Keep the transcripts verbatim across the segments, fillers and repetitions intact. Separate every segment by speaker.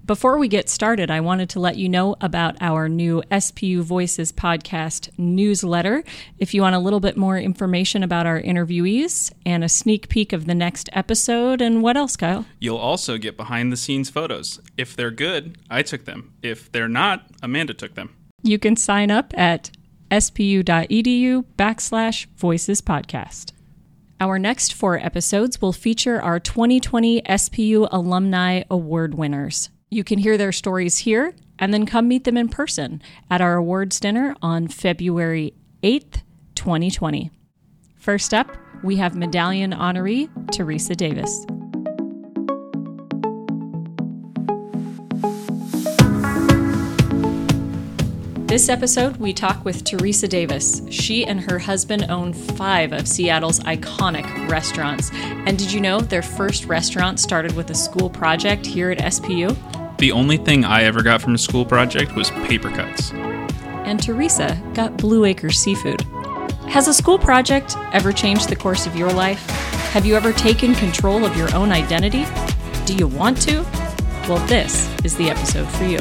Speaker 1: Before we get started, I wanted to let you know about our new S P U Voices podcast newsletter. If you want a little bit more information about our interviewees and a sneak peek of the next episode, and what else, Kyle?
Speaker 2: You'll also get behind-the-scenes photos. If they're good, I took them. If they're not, Amanda took them.
Speaker 1: You can sign up at spu.edu backslash voices podcast. Our next four episodes will feature our twenty twenty S P U Alumni Award winners. You can hear their stories here and then come meet them in person at our awards dinner on February eighth, twenty twenty. First up, we have medallion honoree Teresa Davis. This episode, we talk with Teresa Davis. She and her husband own five of Seattle's iconic restaurants. And did you know their first restaurant started with a school project here at S P U?
Speaker 2: The only thing I ever got from a school project was paper cuts.
Speaker 1: And Teresa got Blue Acre Seafood. Has a school project ever changed the course of your life? Have you ever taken control of your own identity? Do you want to? Well, this is the episode for you.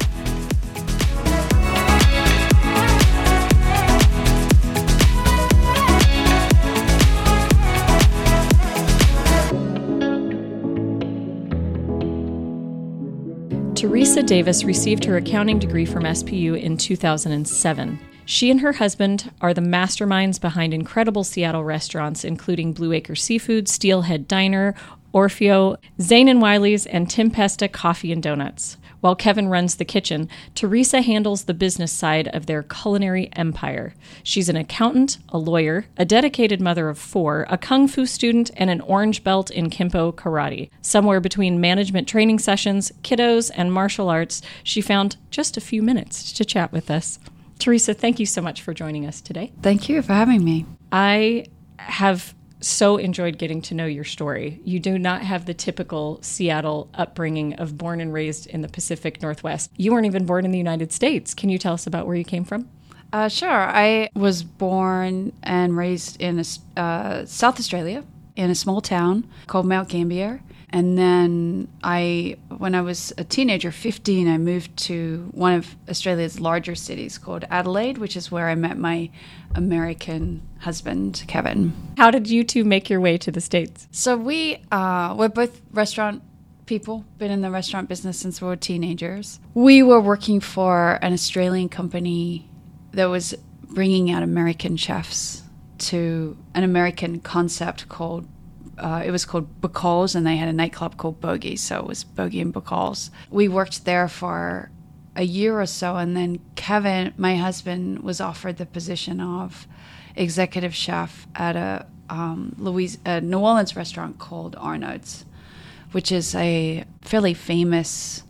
Speaker 1: Teresa Davis received her accounting degree from S P U in two thousand seven. She and her husband are the masterminds behind incredible Seattle restaurants, including Blue Acre Seafood, Steelhead Diner, Orfeo, Zane and Wiley's, and Tempesta Coffee and Donuts. While Kevin runs the kitchen, Teresa handles the business side of their culinary empire. She's an accountant, a lawyer, a dedicated mother of four, a kung fu student, and an orange belt in Kempo karate. Somewhere between management training sessions, kiddos, and martial arts, she found just a few minutes to chat with us. Teresa, thank you so much for joining us today.
Speaker 3: Thank you for having me.
Speaker 1: I have so enjoyed getting to know your story. You do not have the typical Seattle upbringing of born and raised in the Pacific Northwest. You weren't even born in the United States. Can you tell us about where you came from?
Speaker 3: Uh, sure. I was born and raised in a, uh, South Australia in a small town called Mount Gambier. And then I, when I was a teenager, fifteen, I moved to one of Australia's larger cities called Adelaide, which is where I met my American husband, Kevin.
Speaker 1: How did you two make your way to the States?
Speaker 3: So we, uh, we're both restaurant people, been in the restaurant business since we were teenagers. We were working for an Australian company that was bringing out American chefs to an American concept called Uh, it was called Bacall's, and they had a nightclub called Bogey, so it was Bogey and Bacall's. We worked there for a year or so, and then Kevin, my husband, was offered the position of executive chef at a, um, Louise, a New Orleans restaurant called Arnaud's, which is a fairly famous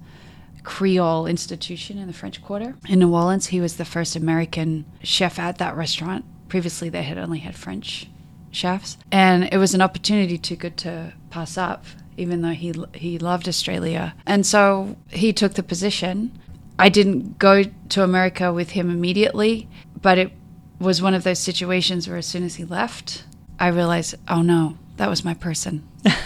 Speaker 3: Creole institution in the French Quarter. In New Orleans, he was the first American chef at that restaurant. Previously, they had only had French chefs, and it was an opportunity too good to pass up, even though he he loved Australia. And so he took the position. I didn't go to America with him immediately, but it was one of those situations where as soon as he left, I realized, oh no, that was my person.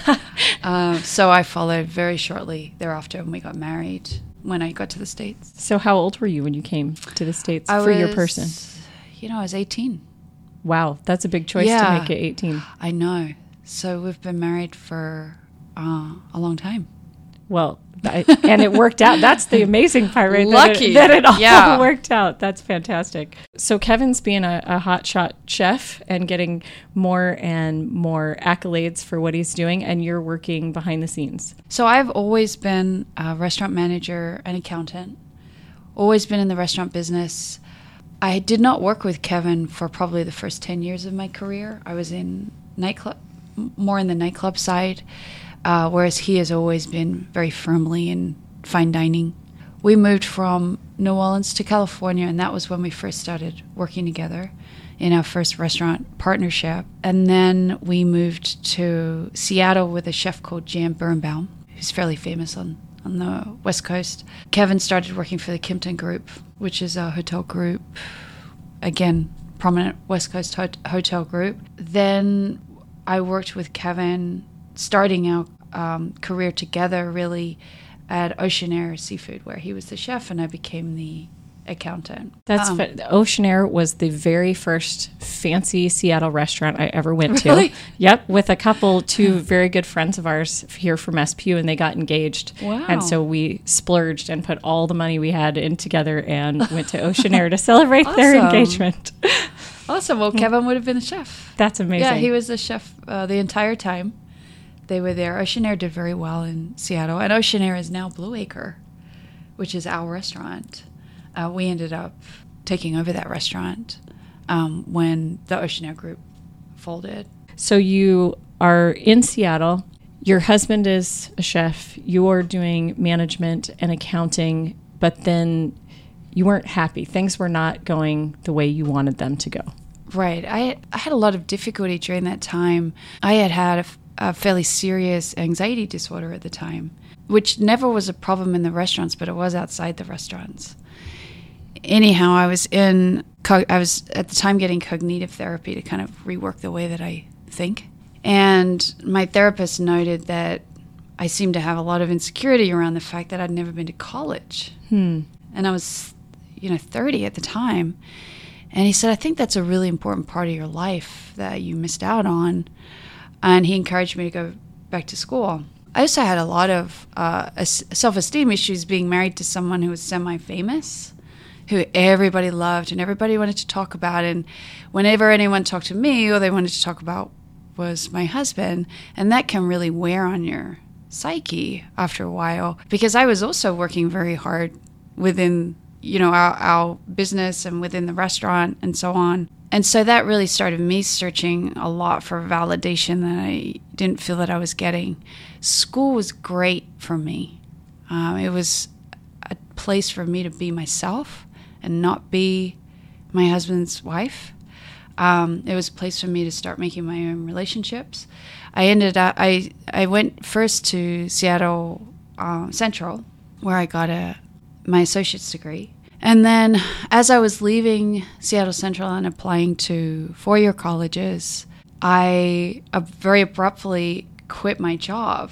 Speaker 3: uh, so I followed very shortly thereafter, and we got married when I got to the States.
Speaker 1: So how old were you when you came to the States
Speaker 3: I
Speaker 1: for
Speaker 3: was,
Speaker 1: your person?
Speaker 3: You know, I was eighteen.
Speaker 1: Wow, that's a big choice
Speaker 3: yeah,
Speaker 1: to make at eighteen.
Speaker 3: I know. So we've been married for uh, a long time.
Speaker 1: Well, I, and it worked out. That's the amazing part, right?
Speaker 3: Lucky.
Speaker 1: That it, that it all
Speaker 3: yeah.
Speaker 1: worked out. That's fantastic. So Kevin's being a, a hotshot chef and getting more and more accolades for what he's doing, and you're working behind the scenes.
Speaker 3: So I've always been a restaurant manager and accountant, always been in the restaurant business. I did not work with Kevin for probably the first ten years of my career. I was in nightclub, more in the nightclub side, uh, whereas he has always been very firmly in fine dining. We moved from New Orleans to California, and that was when we first started working together in our first restaurant partnership. And then we moved to Seattle with a chef called Jan Birnbaum, who's fairly famous on on the West Coast. Kevin started working for the Kimpton Group, which is a hotel group, again, prominent West Coast ho- hotel group. Then I worked with Kevin, starting our um, career together really at Oceanair Seafood, where he was the chef and I became the accountant.
Speaker 1: That's
Speaker 3: um,
Speaker 1: fa- Oceanair was the very first fancy Seattle restaurant I ever went
Speaker 3: Really?
Speaker 1: to. Yep, with a couple, two very good friends of ours here from S P U, and they got engaged.
Speaker 3: Wow.
Speaker 1: And so we splurged and put all the money we had in together and went to Oceanair to celebrate their
Speaker 3: Awesome.
Speaker 1: engagement.
Speaker 3: Awesome. Well, Kevin would have been the chef.
Speaker 1: That's amazing.
Speaker 3: Yeah, he was the chef uh, the entire time they were there. Oceanair did very well in Seattle, and Oceanair is now Blue Acre, which is our restaurant. Uh, we ended up taking over that restaurant um, when the Oceanair Group folded.
Speaker 1: So you are in Seattle. Your husband is a chef. You're doing management and accounting, but then you weren't happy. Things were not going the way you wanted them to go.
Speaker 3: Right. I, I had a lot of difficulty during that time. I had had a, a fairly serious anxiety disorder at the time, which never was a problem in the restaurants, but it was outside the restaurants. Anyhow, I was in, I was at the time getting cognitive therapy to kind of rework the way that I think. And my therapist noted that I seemed to have a lot of insecurity around the fact that I'd never been to college.
Speaker 1: Hmm.
Speaker 3: And I was, you know, thirty at the time. And he said, I think that's a really important part of your life that you missed out on. And he encouraged me to go back to school. I also had a lot of uh, self-esteem issues being married to someone who was semi-famous, who everybody loved and everybody wanted to talk about. And whenever anyone talked to me, all they wanted to talk about was my husband. And that can really wear on your psyche after a while, because I was also working very hard within, you know, our, our business and within the restaurant and so on. And so that really started me searching a lot for validation that I didn't feel that I was getting. School was great for me. Um, it was a place for me to be myself and not be my husband's wife. Um, it was a place for me to start making my own relationships. I ended up, I, I went first to Seattle uh, Central, where I got a my associate's degree. And then as I was leaving Seattle Central and applying to four-year colleges, I uh, very abruptly quit my job,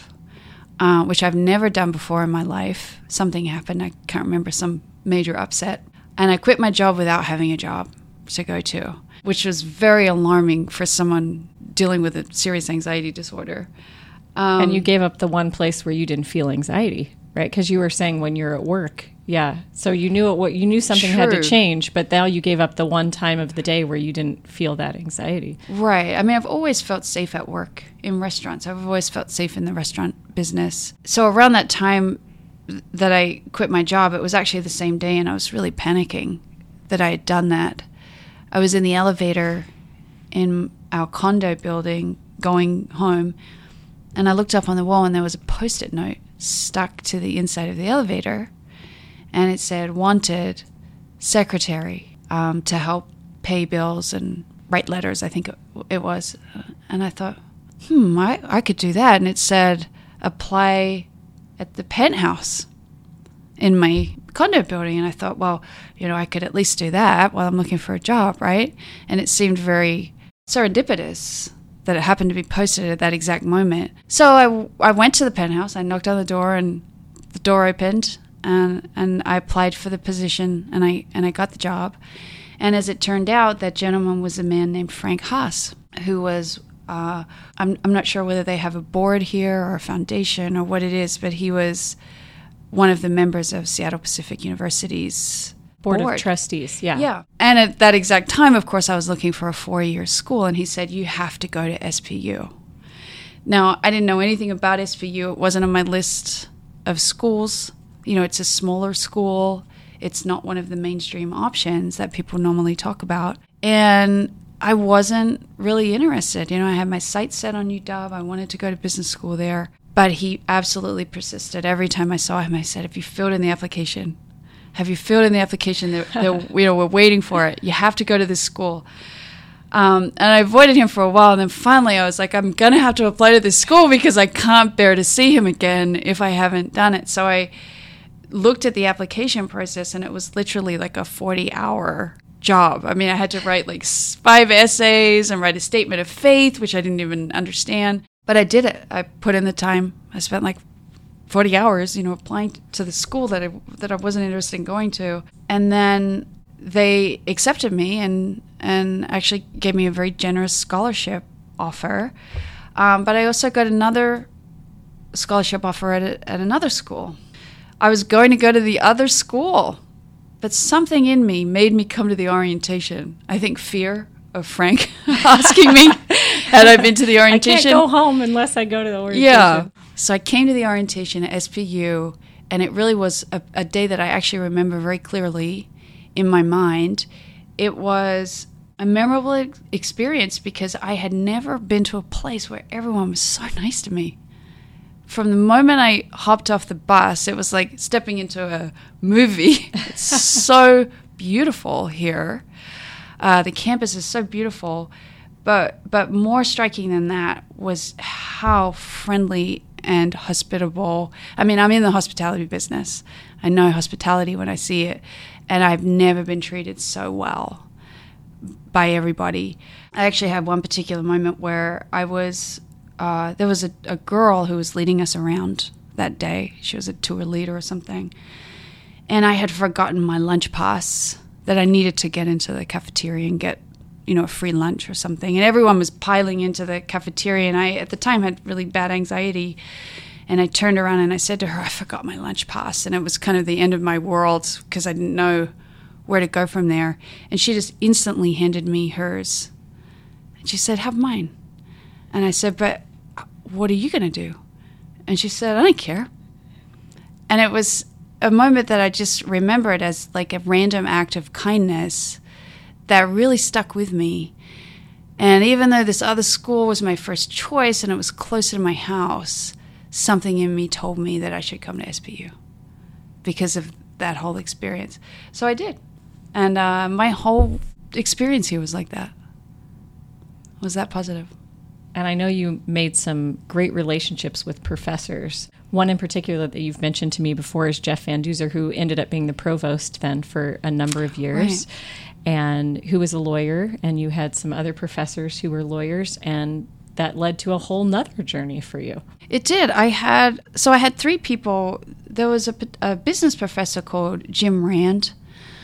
Speaker 3: uh, which I've never done before in my life. Something happened. I can't remember, some major upset. And I quit my job without having a job to go to, which was very alarming for someone dealing with a serious anxiety disorder. Um,
Speaker 1: and you gave up the one place where you didn't feel anxiety, right? Because you were saying when you're at work, yeah. So you knew it, what you knew something had to
Speaker 3: True.
Speaker 1: change, but now you gave up the one time of the day where you didn't feel that anxiety.
Speaker 3: Right. I mean, I've always felt safe at work in restaurants. I've always felt safe in the restaurant business. So around that time that I quit my job, it was actually the same day, and I was really panicking that I had done that. I was in the elevator in our condo building going home, and I looked up on the wall, and there was a Post-it note stuck to the inside of the elevator, and it said, wanted secretary um, to help pay bills and write letters, I think it, it was. And I thought, hmm, I, I could do that. And it said, apply at the penthouse in my condo building. And I thought, well, you know, I could at least do that while I'm looking for a job, right? And it seemed very serendipitous that it happened to be posted at that exact moment. So I, I went to the penthouse, I knocked on the door, and the door opened, and and I applied for the position, and I and I got the job. And as it turned out, that gentleman was a man named Frank Haas, who was, uh, I'm, I'm not sure whether they have a board here or a foundation or what it is, but he was one of the members of Seattle Pacific University's
Speaker 1: Board,
Speaker 3: board.
Speaker 1: of Trustees, yeah.
Speaker 3: Yeah. And at that exact time, of course, I was looking for a four-year school, and he said, you have to go to S P U. Now, I didn't know anything about S P U. It wasn't on my list of schools. You know, it's a smaller school. It's not one of the mainstream options that people normally talk about. And I wasn't really interested. You know, I had my sights set on U W. I wanted to go to business school there. But he absolutely persisted. Every time I saw him, I said, have you filled in the application? Have you filled in the application? They're, they're, you know, we're waiting for it. You have to go to this school. Um, and I avoided him for a while. And then finally I was like, I'm going to have to apply to this school because I can't bear to see him again if I haven't done it. So I looked at the application process, and it was literally like a forty-hour job. I mean, I had to write like five essays and write a statement of faith, which I didn't even understand. But I did it. I put in the time. I spent like forty hours, you know, applying to the school that I, that I wasn't interested in going to. And then they accepted me and, and actually gave me a very generous scholarship offer. Um, but I also got another scholarship offer at, a, at another school. I was going to go to the other school, but something in me made me come to the orientation. I think fear of Frank asking me had I been to the orientation.
Speaker 1: I can't go home unless I go to the orientation.
Speaker 3: Yeah. So I came to the orientation at S P U, and it really was a, a day that I actually remember very clearly in my mind. It was a memorable ex- experience because I had never been to a place where everyone was so nice to me. From the moment I hopped off the bus, it was like stepping into a movie. It's so beautiful here. Uh, the campus is so beautiful. But but more striking than that was how friendly and hospitable. I mean, I'm in the hospitality business. I know hospitality when I see it. And I've never been treated so well by everybody. I actually had one particular moment where I was... Uh, there was a, a girl who was leading us around that day. She was a tour leader or something. And I had forgotten my lunch pass that I needed to get into the cafeteria and get, you know, a free lunch or something. And everyone was piling into the cafeteria. And I, at the time, had really bad anxiety. And I turned around and I said to her, I forgot my lunch pass. And it was kind of the end of my world because I didn't know where to go from there. And she just instantly handed me hers. And she said, have mine. And I said, but what are you going to do? And she said, I don't care. And it was a moment that I just remembered as like a random act of kindness that really stuck with me. And even though this other school was my first choice and it was closer to my house, something in me told me that I should come to S P U because of that whole experience. So I did. And uh, my whole experience here was like that. Was that positive?
Speaker 1: And I know you made some great relationships with professors. One in particular that you've mentioned to me before is Jeff Van Duzer, who ended up being the provost then for a number of years, right. And who was a lawyer. And you had some other professors who were lawyers, and that led to a whole nother journey for you.
Speaker 3: It did. I had, so I had three people. There was a, a business professor called Jim Rand,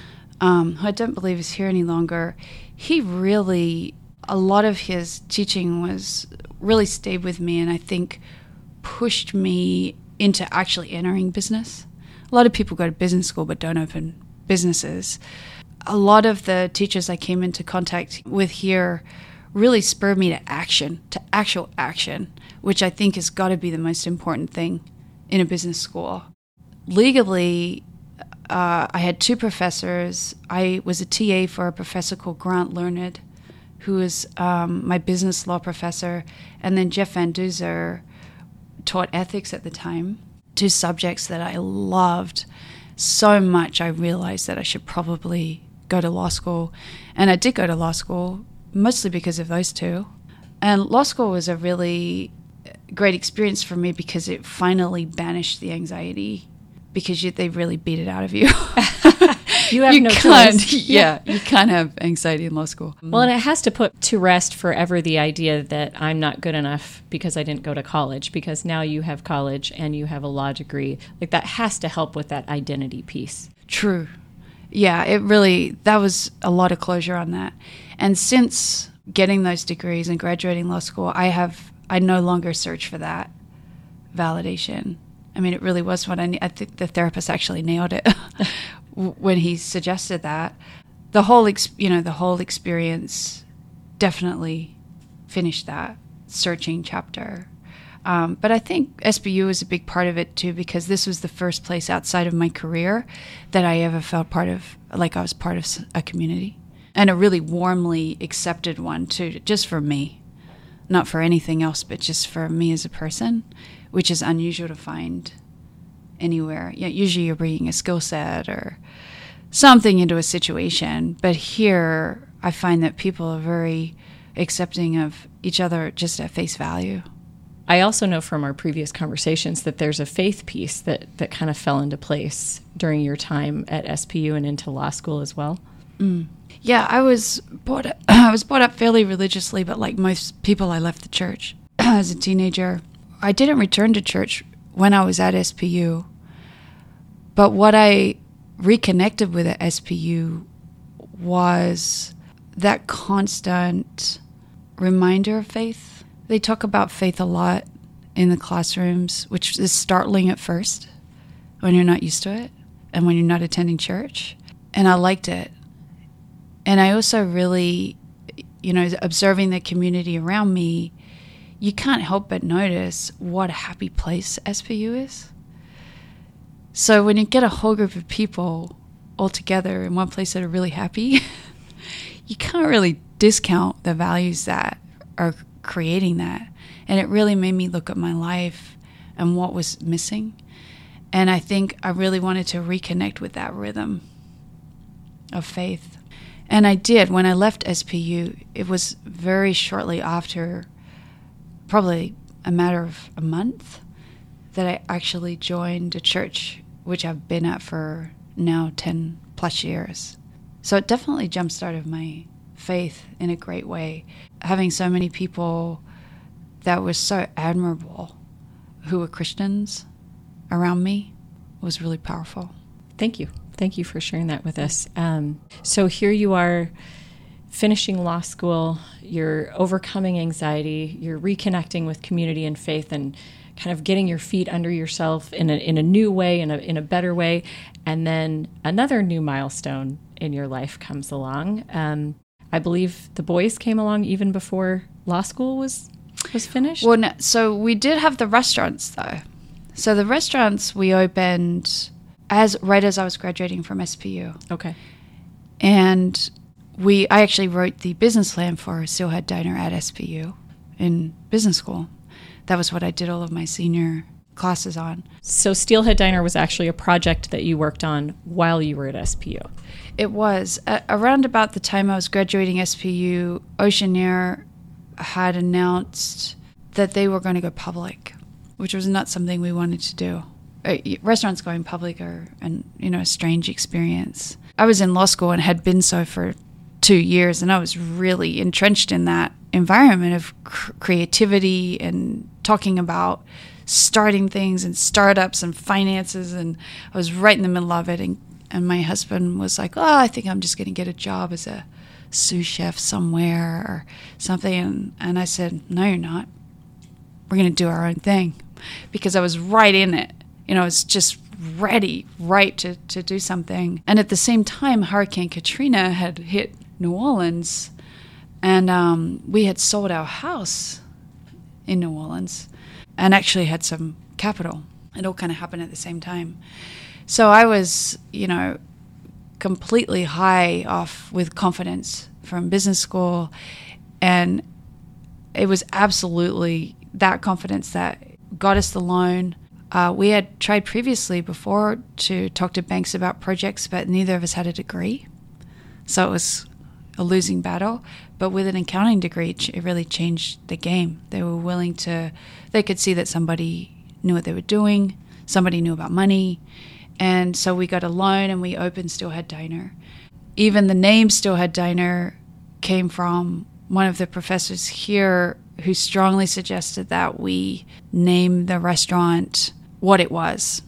Speaker 3: um, who I don't believe is here any longer. He really... A lot of his teaching was really stayed with me and I think pushed me into actually entering business. A lot of people go to business school but don't open businesses. A lot of the teachers I came into contact with here really spurred me to action, to actual action, which I think has got to be the most important thing in a business school. Legally, uh, I had two professors. I was a T A for a professor called Grant Learned, who was um, my business law professor, and then Jeff Van Duzer taught ethics at the time, two subjects that I loved so much I realized that I should probably go to law school. And I did go to law school, mostly because of those two. And law school was a really great experience for me because it finally banished the anxiety, because you, they really beat it out of you.
Speaker 1: You have
Speaker 3: you
Speaker 1: no
Speaker 3: can't,
Speaker 1: choice.
Speaker 3: Yeah, you can't have anxiety in law school.
Speaker 1: Well, and it has to put to rest forever the idea that I'm not good enough because I didn't go to college, because now you have college and you have a law degree. Like, that has to help with that identity piece.
Speaker 3: True. Yeah, it really, that was a lot of closure on that. And since getting those degrees and graduating law school, I have, I no longer search for that validation. I mean, it really was what I need. I think the therapist actually nailed it when he suggested that. The whole, ex- you know, the whole experience definitely finished that searching chapter. Um, but I think S P U is a big part of it too, because this was the first place outside of my career that I ever felt part of, like I was part of a community, and a really warmly accepted one too, just for me, not for anything else, but just for me as a person, which is unusual to find anywhere. Yeah, usually you're bringing a skill set or something into a situation, but here I find that people are very accepting of each other just at face value.
Speaker 1: I also know from our previous conversations that there's a faith piece that, that kind of fell into place during your time at S P U and into law school as well.
Speaker 3: Mm. Yeah, I was brought up, I was brought up fairly religiously, but like most people, I left the church as a teenager. I didn't return to church when I was at S P U. But what I reconnected with at S P U was that constant reminder of faith. They talk about faith a lot in the classrooms, which is startling at first when you're not used to it and when you're not attending church. And I liked it. And I also really, you know, observing the community around me, you can't help but notice what a happy place S P U is. So when you get a whole group of people all together in one place that are really happy, you can't really discount the values that are creating that. And it really made me look at my life and what was missing. And I think I really wanted to reconnect with that rhythm of faith. And I did. When I left S P U, it was very shortly after, probably a matter of a month, that I actually joined a church, which I've been at for now ten plus years. So it definitely jump-started my faith in a great way. Having so many people that were so admirable who were Christians around me was really powerful.
Speaker 1: Thank you. Thank you for sharing that with us. Um, so here you are finishing law school, you're overcoming anxiety, you're reconnecting with community and faith and kind of getting your feet under yourself in a, in a new way, in a, in a better way. And then another new milestone in your life comes along. Um, I believe the boys came along even before law school was was finished.
Speaker 3: Well, no, so we did have the restaurants though. So the restaurants we opened as right as I was graduating from S P U.
Speaker 1: Okay.
Speaker 3: And we, I actually wrote the business plan for Steelhead Diner at S P U in business school. That was what I did all of my senior classes on.
Speaker 1: So Steelhead Diner was actually a project that you worked on while you were at S P U.
Speaker 3: It was. Uh, around about the time I was graduating S P U, Oceanair had announced that they were going to go public, which was not something we wanted to do. Uh, restaurants going public are, an, you know, a strange experience. I was in law school and had been so for two years, and I was really entrenched in that environment of cr- creativity and talking about starting things and startups and finances, and I was right in the middle of it. And, and my husband was like, oh, I think I'm just going to get a job as a sous chef somewhere or something. And, and I said, no, you're not. We're going to do our own thing, because I was right in it. You know, I was just ready, right, to, to do something. And at the same time, Hurricane Katrina had hit New Orleans, and um, we had sold our house in New Orleans and actually had some capital. It all kind of happened at the same time. So I was, you know, completely high off with confidence from business school, and it was absolutely that confidence that got us the loan. Uh, we had tried previously before to talk to banks about projects, but neither of us had a degree. So it was a losing battle. But with an accounting degree, it really changed the game. They were willing to, they could see that somebody knew what they were doing, somebody knew about money. And so we got a loan and we opened Steelhead Diner. Even the name Steelhead Diner came from one of the professors here who strongly suggested that we name the restaurant what it was.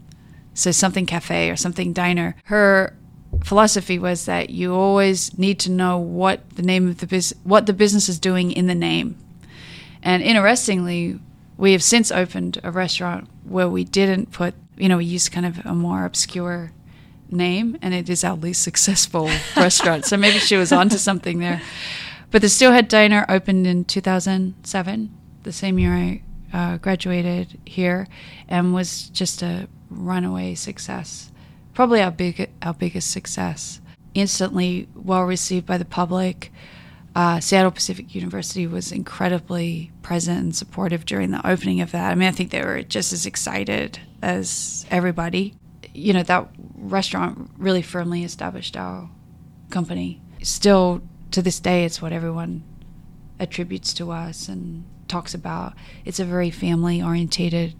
Speaker 3: So something cafe or something diner. Her philosophy was that you always need to know what the name of the bus- what the business is doing in the name. And interestingly, we have since opened a restaurant where we didn't put, you know, we used kind of a more obscure name, and it is our least successful restaurant. So maybe she was onto something there. But the Steelhead Diner opened in two thousand seven, the same year I uh, graduated here, and was just a runaway success. Probably our big, our biggest success. Instantly well received by the public. Uh, Seattle Pacific University was incredibly present and supportive during the opening of that. I mean, I think they were just as excited as everybody. You know, that restaurant really firmly established our company. Still, to this day, it's what everyone attributes to us and talks about. It's a very family-orientated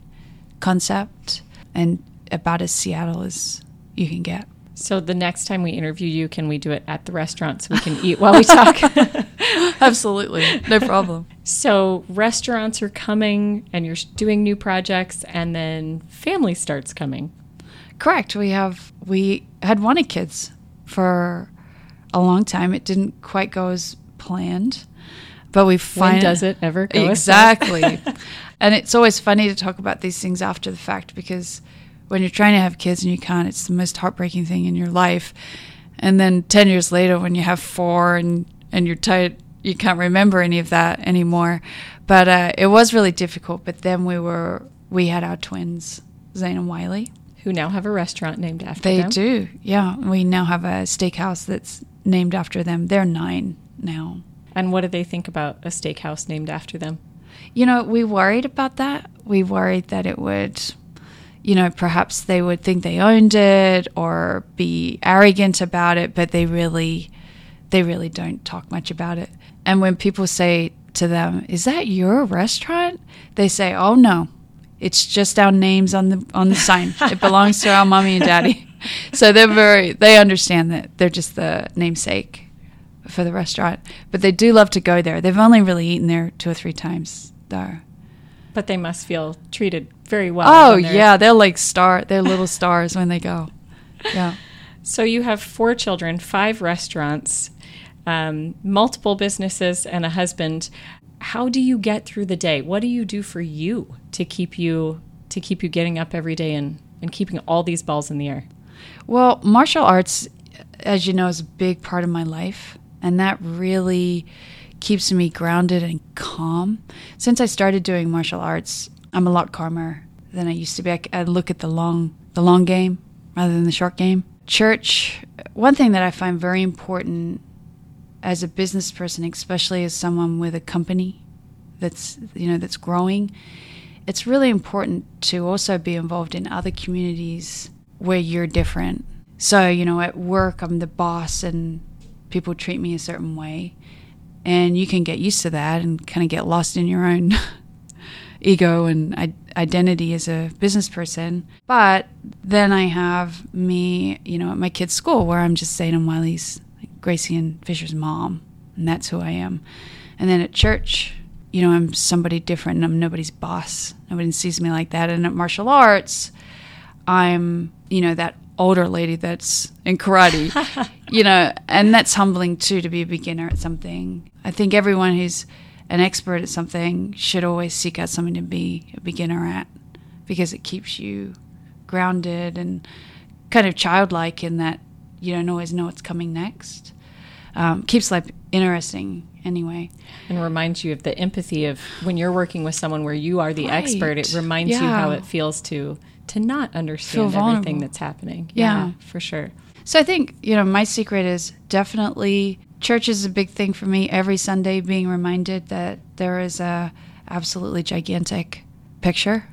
Speaker 3: concept and about as Seattle as you can get.
Speaker 1: So the next time we interview you, can we do it at the restaurant so we can eat while we talk?
Speaker 3: Absolutely. No problem.
Speaker 1: So restaurants are coming and you're doing new projects, and then family starts coming.
Speaker 3: Correct. We have we had wanted kids for a long time. It didn't quite go as planned, but we find
Speaker 1: when does it ever go
Speaker 3: exactly. And it's always funny to talk about these things after the fact, because when you're trying to have kids and you can't, it's the most heartbreaking thing in your life. And then ten years later, when you have four and and you're tired, you can't remember any of that anymore. But uh, it was really difficult. But then we were we had our twins, Zane and Wiley,
Speaker 1: who now have a restaurant named after
Speaker 3: they
Speaker 1: them.
Speaker 3: They do, yeah. We now have a steakhouse that's named after them. They're nine now.
Speaker 1: And what do they think about a steakhouse named after them?
Speaker 3: You know, we worried about that. We worried that it would, you know, perhaps they would think they owned it or be arrogant about it, but they really, they really don't talk much about it. And when people say to them, "Is that your restaurant?" they say, "Oh no, it's just our names on the on the sign. It belongs to our mommy and daddy." So they're very, they understand that they're just the namesake for the restaurant, but they do love to go there. They've only really eaten there two or three times, though.
Speaker 1: But they must feel treated very well.
Speaker 3: Oh they're yeah, they're like star. They're little stars when they go. Yeah.
Speaker 1: So you have four children, five restaurants, um, multiple businesses, and a husband. How do you get through the day? What do you do for you to keep you to keep you getting up every day and, and keeping all these balls in the air?
Speaker 3: Well, martial arts, as you know, is a big part of my life, and that really keeps me grounded and calm. Since I started doing martial arts, I'm a lot calmer than I used to be. I, I look at the long, the long game rather than the short game. Church, one thing that I find very important as a business person, especially as someone with a company that's, you know, that's growing, it's really important to also be involved in other communities where you're different. So, you know, at work, I'm the boss and people treat me a certain way. And you can get used to that and kind of get lost in your own ego and I- identity as a business person. But then I have me, you know, at my kid's school where I'm just Zane and Wiley's, Gracie and Fisher's mom. And that's who I am. And then at church, you know, I'm somebody different and I'm nobody's boss. Nobody sees me like that. And at martial arts, I'm, you know, that older lady that's in karate, you know, and that's humbling too, to be a beginner at something. I think everyone who's an expert at something should always seek out something to be a beginner at, because it keeps you grounded and kind of childlike in that you don't always know what's coming next. Um, keeps life interesting anyway.
Speaker 1: And reminds you of the empathy of when you're working with someone where you are the
Speaker 3: Right.
Speaker 1: expert. It reminds
Speaker 3: Yeah.
Speaker 1: you how it feels to to not understand
Speaker 3: Feel vulnerable.
Speaker 1: everything that's happening.
Speaker 3: Yeah.
Speaker 1: for sure.
Speaker 3: So I think, you know, my secret is definitely church is a big thing for me. Every Sunday being reminded that there is a absolutely gigantic picture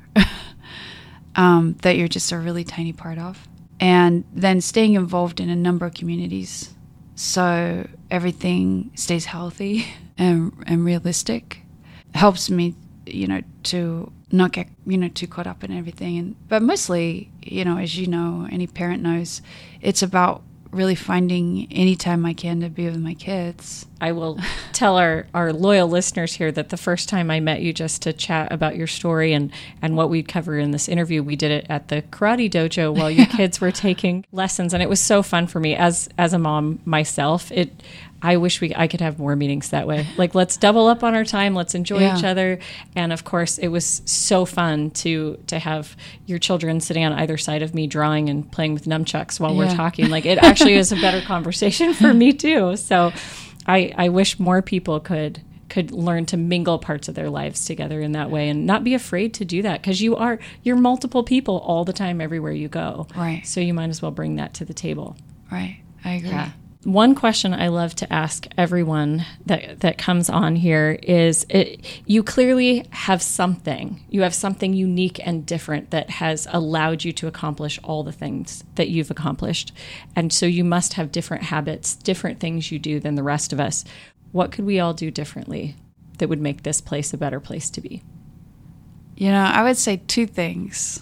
Speaker 3: um, that you're just a really tiny part of. And then staying involved in a number of communities so everything stays healthy and, and realistic helps me, you know, to not get, you know, too caught up in everything. And but mostly, you know, as you know, any parent knows, it's about really finding any time I can to be with my kids.
Speaker 1: I will tell our, our loyal listeners here that the first time I met you just to chat about your story and, and what we'd cover in this interview, we did it at the karate dojo while your kids were taking lessons. And it was so fun for me as as a mom myself. It I wish we I could have more meetings that way. Like, let's double up on our time. Let's enjoy
Speaker 3: Yeah.
Speaker 1: each other. And of course, it was so fun to to have your children sitting on either side of me drawing and playing with nunchucks while we're
Speaker 3: Yeah.
Speaker 1: talking. Like, it actually is a better conversation for me too. So I, I wish more people could could learn to mingle parts of their lives together in that way and not be afraid to do that, because you are you're multiple people all the time everywhere you go.
Speaker 3: Right.
Speaker 1: So you might as well bring that to the table.
Speaker 3: Right. I agree.
Speaker 1: Yeah. One question I love to ask everyone that that comes on here is, it, you clearly have something. You have something unique and different that has allowed you to accomplish all the things that you've accomplished. And so you must have different habits, different things you do than the rest of us. What could we all do differently that would make this place a better place to be?
Speaker 3: You know, I would say two things.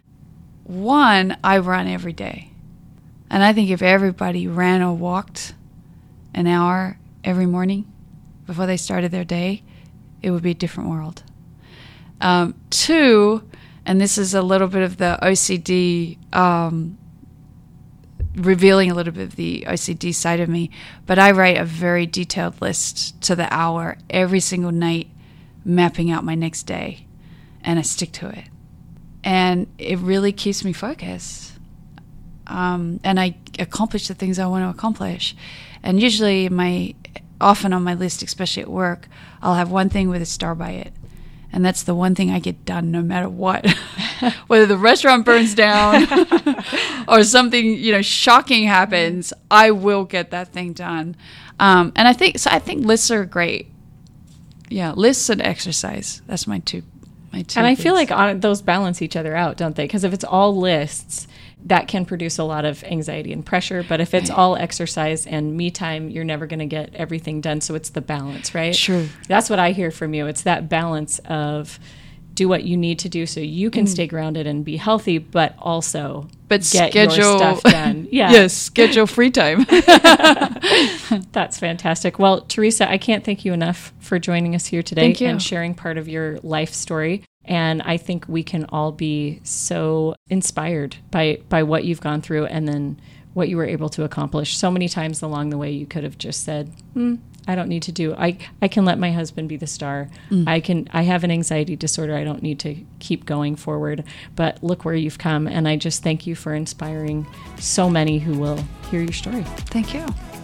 Speaker 3: One, I run every day. And I think if everybody ran or walked an hour every morning, before they started their day, it would be a different world. Um, two, and this is a little bit of the O C D, um, revealing a little bit of the O C D side of me, but I write a very detailed list to the hour every single night, mapping out my next day, and I stick to it. And it really keeps me focused. Um, and I accomplish the things I want to accomplish. And usually my, often on my list, especially at work, I'll have one thing with a star by it. And that's the one thing I get done no matter what. Whether the restaurant burns down or something, you know, shocking happens, I will get that thing done. Um, and I think, so I think lists are great. Yeah, lists and exercise. That's my two, my two
Speaker 1: And I
Speaker 3: things.
Speaker 1: feel like on, those balance each other out, don't they? Because if it's all lists, that can produce a lot of anxiety and pressure. But if it's all exercise and me time, you're never going to get everything done. So it's the balance, right?
Speaker 3: Sure.
Speaker 1: That's what I hear from you. It's that balance of do what you need to do so you can mm. stay grounded and be healthy, but also
Speaker 3: but
Speaker 1: get
Speaker 3: schedule,
Speaker 1: your stuff done. Yeah.
Speaker 3: Yes, schedule free time.
Speaker 1: That's fantastic. Well, Teresa, I can't thank you enough for joining us here today
Speaker 3: Thank you.
Speaker 1: and sharing part of your life story. And I think we can all be so inspired by, by what you've gone through and then what you were able to accomplish. So many times along the way, you could have just said, hmm, I don't need to do, I, I can let my husband be the star. Mm. I can, I have an anxiety disorder. I don't need to keep going forward, but look where you've come. And I just thank you for inspiring so many who will hear your story.
Speaker 3: Thank you.